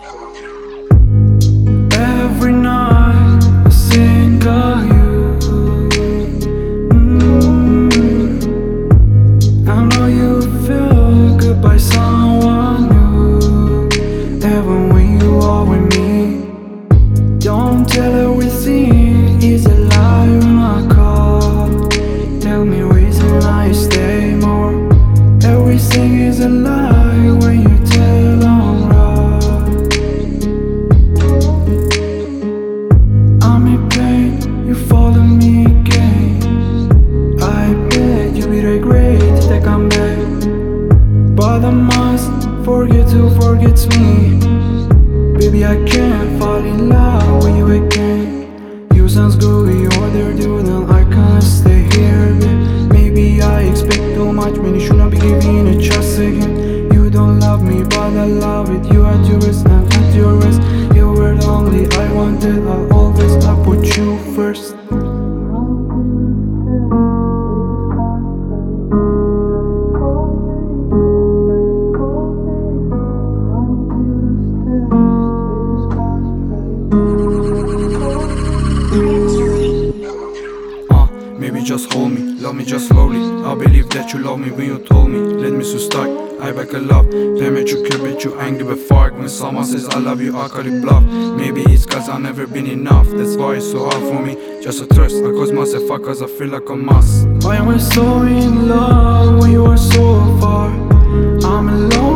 Every night I think of you. I know you feel good by someone new, even when you are with me. Don't tell everything is a lie when I call. Tell me reason I stay more. Everything is a lie when you tell I'm right. I'm in pain, you follow me again. I bet you will regret that I come back, but I must forget who forgets me. Baby, I can't fall in love with you again. You sounds good, you order dude, and I can't stay here. Maybe I expect too much when you shouldn't be giving a chance again. You don't love me, but I love it. You at your rest, I'm at your rest. You were the only I wanted. I always put you first. Maybe just hold me, love me just slowly. I believe that you love me when you told me. Let me so start, I back a love. Damn it, you care, but you ain't give a fuck. When someone says I love you, I call it bluff. Maybe it's cause I've never been enough. That's why it's so hard for me, just to trust. I cause myself fuck cause I feel like a must. Why am I so in love when you are so far? I'm alone.